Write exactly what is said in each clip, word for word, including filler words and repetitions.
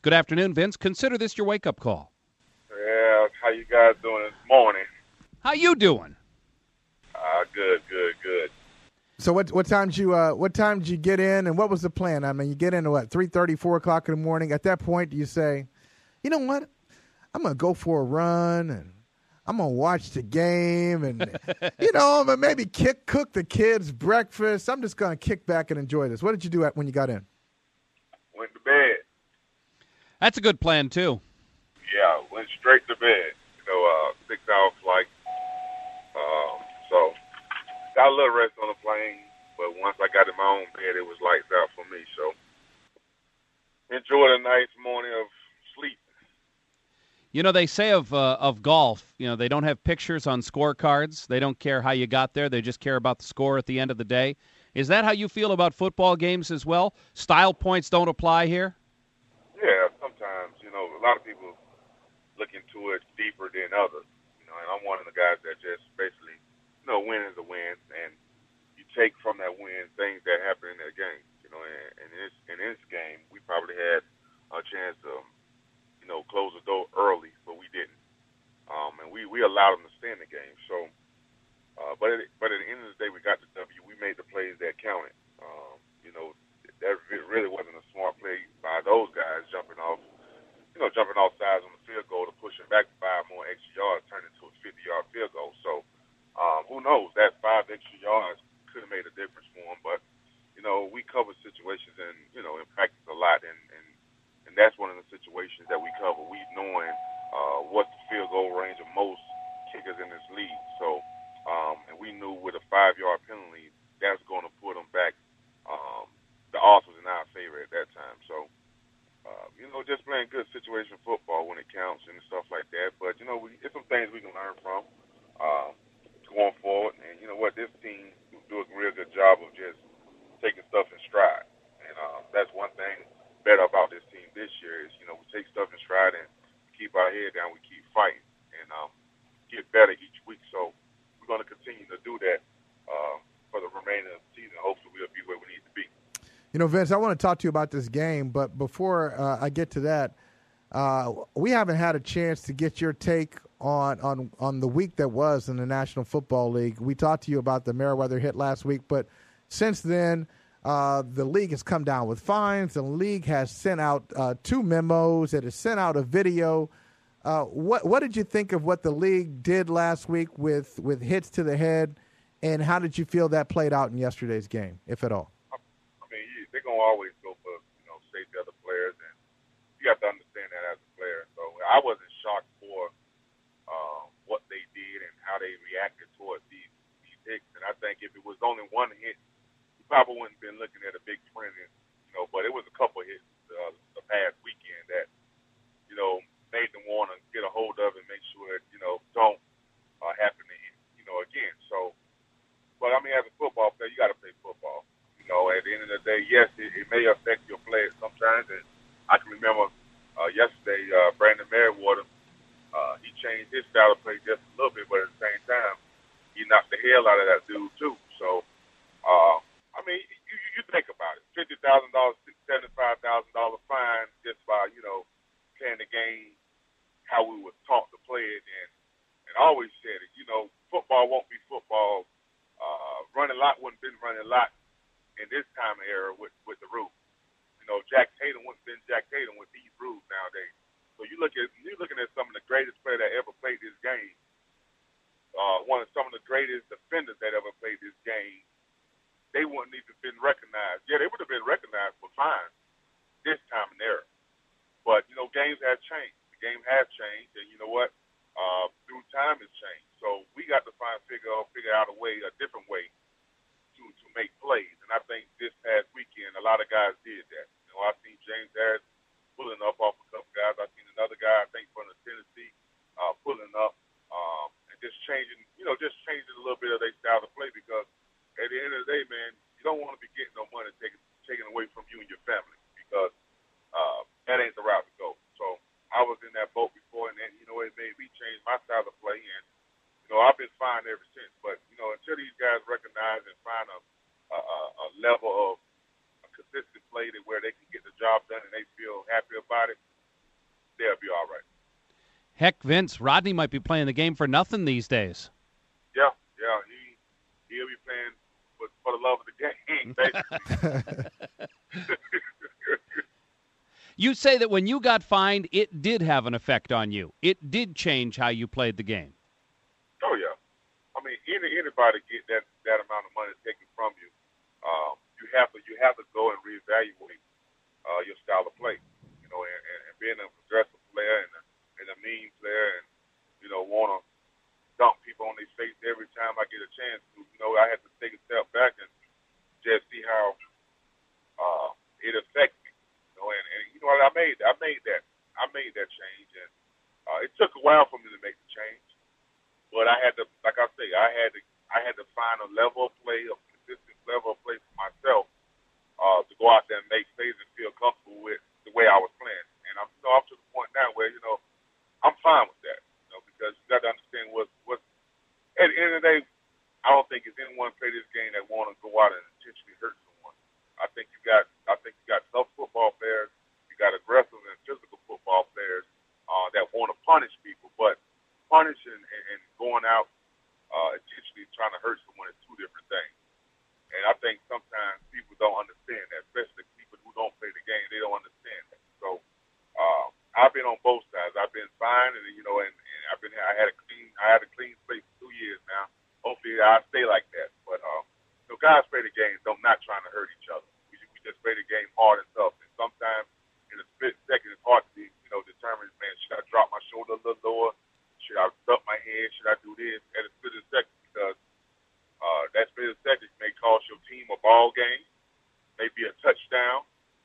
Good afternoon, Vince. Consider this your wake-up call. Yeah, how you guys doing this morning? How you doing? Uh, good, good, good. So what what time did you uh, what time did you get in, and what was the plan? I mean, you get in at what, three thirty, four o'clock in the morning. At that point, do you say, you know what, I'm gonna go for a run and I'm gonna watch the game, and you know, I'm gonna maybe kick cook the kids breakfast. I'm just gonna kick back and enjoy this. What did you do at, when you got in? Went to bed. That's a good plan too. Yeah, went straight to bed. You know, uh, six hour flight. Um, so got a little rest on the plane, but once I got in my own bed, it was lights out for me. So enjoyed a nice morning of sleep. You know, they say of uh, of golf, you know, they don't have pictures on scorecards. They don't care how you got there. They just care about the score at the end of the day. Is that how you feel about football games as well? Style points don't apply here? Yeah, sometimes, you know, a lot of people look into it deeper than others. You know, and I'm one of the guys that just basically, you know, win is a win, and you take from that win things that happen in that game. You know, and, and in, this, in this game, we probably had a chance to, you know, close the door early, but we didn't. Um, and we, we allowed them to stay in the game. So, uh, but at, but at the end of the day, we got the W. We made the plays that counted. Um, you know, that really wasn't a smart play by those guys jumping off, you know, jumping off sides on the field goal to push it back five more extra yards, turn it into a fifty-yard field goal. So, um, who knows? That five extra yards could have made a difference for them. But, you know, we cover situations and, you know, in practice a lot, and, and, and that's one of the situations that we cover. We knowing uh, what's the field goal range of most kickers in this league. So, um, and we knew with a five-yard penalty, that's going to put them back. Um, the odds was in our favor at that time. So, uh, you know, just playing good situation football when it counts and stuff like that. But, you know, we, it's some things we can learn from uh, going forward. And, you know what, this team do a real good job of just taking stuff in stride. And uh, that's one thing better about this team this year is, you know, we take stuff in stride and keep our head down, we keep fighting, and um, get better each week. So we're going to continue to do that uh, for the remainder of the season. Hopefully we'll be where we need to be. You know, Vince, I want to talk to you about this game, but before uh, I get to that, uh, we haven't had a chance to get your take on, on on the week that was in the National Football League. We talked to you about the Meriwether hit last week, but since then, uh, the league has come down with fines. The league has sent out uh, two memos. It has sent out a video. Uh, what what did you think of what the league did last week with, with hits to the head, and how did you feel that played out in yesterday's game, if at all? They're going to always go for, you know, safety of the players, and you have to understand that as a player. So I wasn't shocked for uh, what they did and how they reacted towards these, these hits. And I think if it was only one hit, we probably wouldn't have been looking at a big trend, in, you know, but it was a couple of hits uh, the past weekend that, you know, made them want to get a hold of and make sure that, you know, don't uh, happen to hit, you know, again. So, but I mean, as a football player, you got to play football. You know, at the end of the day, yes, it, it may affect your play sometimes. And I can remember uh, yesterday, uh, Brandon Merriwater, uh, he changed his style of play just a little bit, but at the same time, he knocked the hell out of that dude too. So, uh, I mean, you, you think about it: fifty thousand dollars, seventy-five thousand dollar fine just by, you know, playing the game how we were taught to play it. And and I always said it, you know, football won't be football. Uh, running lot wouldn't been running lot in this time of era with, with the rules. You know, Jack Tatum wouldn't been Jack Tatum with these rules nowadays. So you look at you're looking at some of the greatest players that ever played this game. Uh, one of some of the greatest defenders that ever played this game. They wouldn't even been recognized. Yeah, they would have been recognized for fines this time in era. But you know, games have changed. The game has changed, and you know what? Uh, through time has changed. So we got to find figure figure out a way, a different way to to make plays. And I think this past weekend, a lot of guys did that. You know, I've seen James Harris pulling up off a couple guys. I've seen another guy, I think, from the Tennessee, uh, pulling up um, and just changing, you know, just changing a little bit of their style of play because at the end of the day, man, you don't want to be getting no money taken taken away from you and your family because uh, that ain't the route to go. So I was in that boat before, and then, you know, it made me change my style of play. And, you know, I've been fine ever since. But, you know, until these guys recognize and find a, a, a level of a consistent play to where they can get the job done and they feel they'll be all right. Heck, Vince, Rodney might be playing the game for nothing these days. Yeah, yeah, he he'll be playing for, for the love of the game, basically. You say that when you got fined, it did have an effect on you. It did change how you played the game. Oh yeah, I mean, any anybody get that that amount of money taken from you, um, you have to you have to go and reevaluate uh, your style of play. You know, and, and, and being a aggressive player and a, and a mean player, and you know, want to dump people on their face every time I get a chance to. You know, I have to take a step back and just see how uh, it affects me. You know, and, and you know, I made I made that I made that change, and uh, it took a while for me to make the change. But I had to, like I say, I had to, I had to find a level of play, a consistent level of play for myself uh, to go out there and make plays and feel comfortable with the way I was playing. And I'm, you know, up to the point now where you know I'm fine with that, you know, because you got to understand what, what. At the end of the day, I don't think there's anyone play this game that want to go out and intentionally hurt someone. I think you got, I think you got tough football players, you got aggressive and physical football players uh, that want to punish people, but punishing and, and going out uh, intentionally trying to hurt someone is two different things. And I think sometimes people don't understand that, especially people who don't play the game. They don't understand that. So uh, I've been on both sides. I've been fine, and you know, and, and I've been I had a clean I had a clean slate for two years now. Hopefully, I stay like that. But uh, you know, guys play the game, don't not trying to hurt each other. We, we just play the game hard and tough. And sometimes in a split second, it's hard to be, you know, determine, man, should I drop my shoulder a little lower? Should I duck my head? Should I do this at a split second? Because uh, that split second may cost your team a ball game, maybe a touchdown.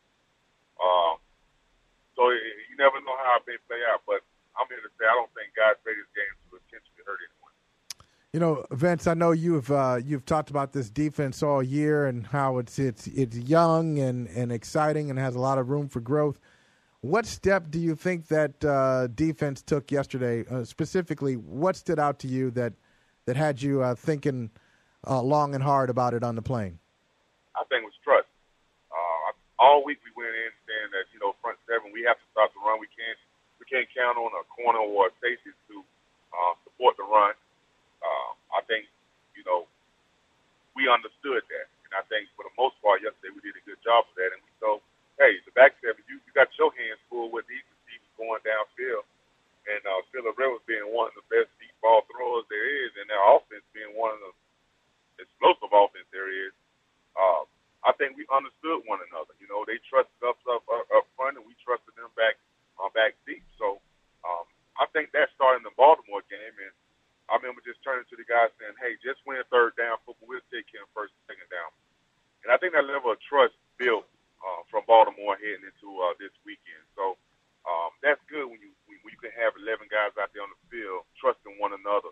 Uh, so it, you never know how it may play out. But I'm here to say I don't think guys play this game to intentionally hurt anyone. You know, Vince, I know you've uh, you've talked about this defense all year and how it's it's it's young and, and exciting and has a lot of room for growth. What step do you think that uh, defense took yesterday? Uh, specifically, what stood out to you that that had you uh, thinking uh, long and hard about it on the plane? I think it was trust. Uh, all week we went in saying that, you know, front seven, we have to stop the run. We can't we can't count on a corner or a safety to uh, support the run. Uh, I think, you know, we understood that, and I think for the most part yesterday we did a good job of that, and we told. Hey, the back seven, you, you got your hands full with these receivers going downfield, and uh, Phillip Rivers being one of the best deep ball throwers there is, and their offense being one of the explosive offense there is. Uh, I think we understood one another. You know, they trusted us up, up, up front, and we trusted them back uh, back deep. So um, I think that started in the Baltimore game, and I remember just turning to the guys saying, hey, just win third down football. We'll take care of first and second down. And I think that level of trust built Uh, from Baltimore heading into uh, this weekend. So um, that's good when you when you can have eleven guys out there on the field trusting one another,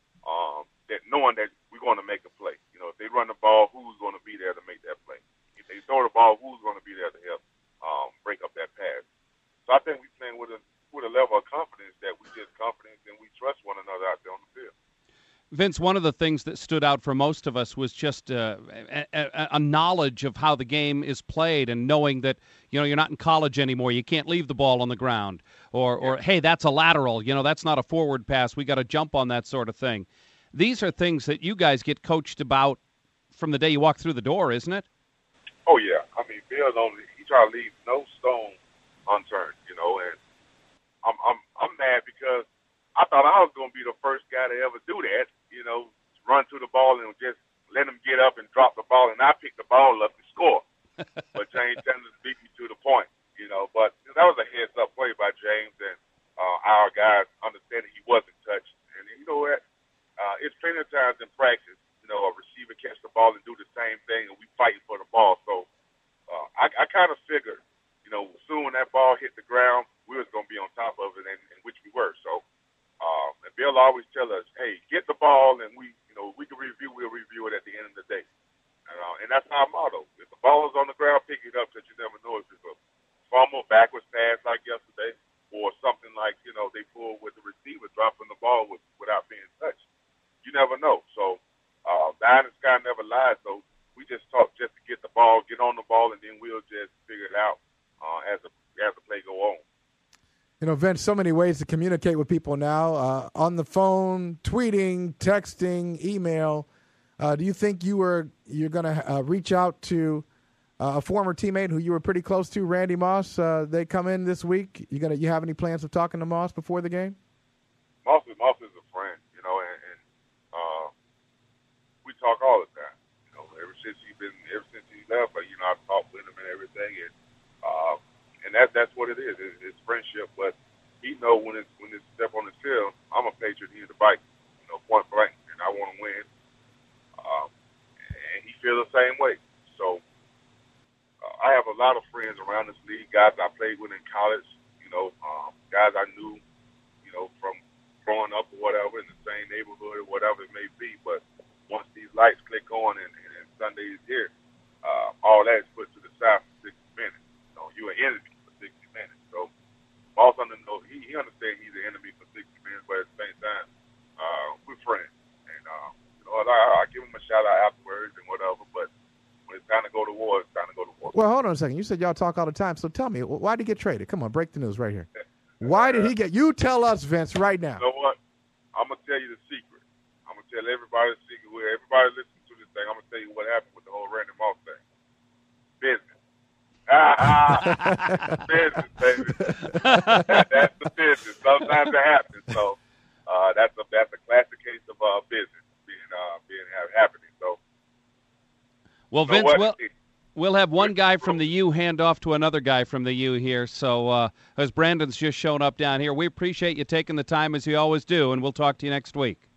um, that knowing that we're going to make a play. You know, if they run the ball, who's going to be there to make that play? If they throw the ball, who's going to be there to help um, break up that pass? So I think we're playing with a with a level of confidence that we just confident and we trust one another out there on the field. Vince, one of the things that stood out for most of us was just uh, a, a, a knowledge of how the game is played and knowing that, you know, you're not in college anymore. You can't leave the ball on the ground. Or, or hey, that's a lateral. You know, that's not a forward pass. We got to jump on that sort of thing. These are things that you guys get coached about from the day you walk through the door, isn't it? Oh, yeah. I mean, Bill's only – he try to leave no stone unturned, you know, and I'm I'm I'm mad because I thought I was going to be the first guy to ever do that. You know, run to the ball and just let him get up and drop the ball, and I pick the ball up and score. But James Sanders beat me to the point, you know. But you know, that was a heads-up play by James and uh, our guys understanding he wasn't touched. And you know what? Uh, it's plenty of times in practice, you know, a receiver catch the ball and do the same thing, and we fighting for the ball. So uh, I, I kind of figured, you know, soon when that ball hit the ground, we was going to be on top of it, and, and which we were. So. Um, and Bill always tell us, hey, get the ball, and we, you know, we can review, we'll review it at the end of the day. Uh, and that's our motto. If the ball is on the ground, pick it up because you never know if it's a fumble, backwards pass like yesterday, or something like, you know, they pull with the receiver dropping the ball with, without being touched. You never know. So uh, the Iron Sky never lies. So we just talk just to get the ball, get on the ball, and then we'll just figure it out uh, as, the, as the play go on. You know, Vince, so many ways to communicate with people now, uh, on the phone, tweeting, texting, email. Uh, do you think you were you're going to uh, reach out to uh, a former teammate who you were pretty close to, Randy Moss? Uh, they come in this week. You gonna you have any plans of talking to Moss before the game? Moss is Moss is a friend, you know, and, and uh, we talk all the time. You know, ever since he's been, ever since he left, but you know, I've talked with him and everything, and uh, and that that's what it is. It's, it's friendship, but he know when it's when it's step on the field, I'm a Patriot. He's a Viking, you know, point blank, and I want to win. Um, and he feels the same way. So uh, I have a lot of friends around this league, guys I played with in college, you know, um, guys I knew, you know, from growing up or whatever in the same neighborhood or whatever it may be. But once these lights click on and, and, and Sunday is here, uh, all that is put to the side for sixty minutes. You know, you're an enemy for sixty minutes. So Moss under know he, he understands he's an enemy for sixty minutes, but at the same time, uh, we're friends. And uh, you know, I, I give him a shout out afterwards and whatever. But when it's time to go to war, it's time to go to war. Well, hold on a second. You said y'all talk all the time. So tell me, why did he get traded? Come on, break the news right here. Why did he get? You tell us, Vince, right now. You know what? I'm gonna tell you the secret. I'm gonna tell everybody the secret. Where everybody listens to this thing, I'm gonna tell you what happened with the whole Randy Moss thing. Business. Ah, business, baby. that, that's the business. Sometimes it happens. So uh, that's a that's a classic case of uh, business being uh, being happening. So. Well, you know Vince, what? we'll, we'll have one guy from the U hand off to another guy from the U here. So uh, as Brandon's just shown up down here, we appreciate you taking the time as you always do, and we'll talk to you next week.